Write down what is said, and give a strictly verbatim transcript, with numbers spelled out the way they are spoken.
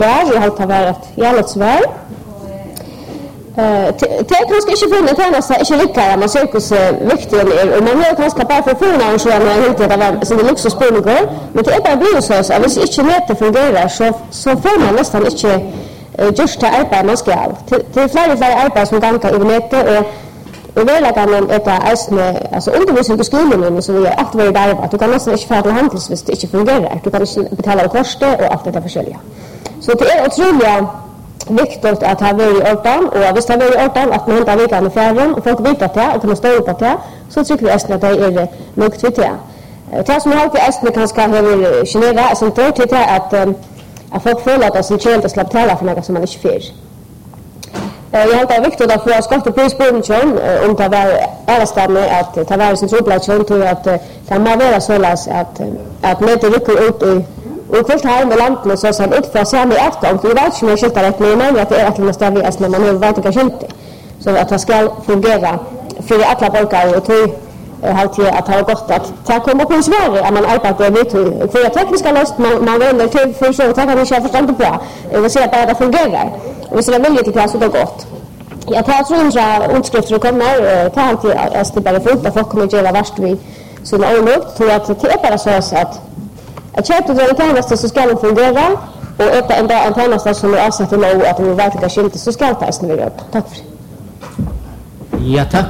svar, jag har tagit ett jävligt svar. Eh, det är kanske inte för det ena så inte lyckas man cirkus viktigt är och man har kanske bara för förna och så när helt det var så det looks så spännande men det är bara blir så att hvis inte nätet fungerar så så får man nästan inte just det arbete man ska det är flera flera arbeten som gånger i nätet och och väl att man är ästne alltså undervisning på skolan så vi är allt vad där att du kan nästan inte få handels hvis det inte fungerar du kan inte betala kostet och allt det försälja så det är otroligt viktigt att ha varit i orten och hvis det har varit i orten att man inte har vikande färgen och folk vet att det och kan stå upp att det så tycker vi ästne att det är mycket viktigt det som har alltid ästne kanske har genera som tror till att att folk får att sin child att släppa tala för något som man inte får. Jag har det är viktigt att få skott på prisbonchen om det var ärstamme att det var sin troplation till att det må vara så läs att att möta rycker ut i och först här med lamporna så så ut för sig med utgång för det är ju inte rätt men att det är att man måste vara när man vet att det inte så att det ska fungera för alla borgare och till halt jag att ha gott att ta komma på Sverige att man arbetar med för tekniska löst man man vänder till för så att kan inte förstå på det vill säga att det fungerar och så är väldigt till klass och det gott jag tar tror inte utskrifter kommer ta allt jag ska bara få upp folk kommer göra värst vi så när något tror att det är bara så att att köpa det tjänster så ska det fungera och öppna en dag en tjänster som är avsatt i lov att det verkligen skilt så ska det tas nu upp tack för Ja, tack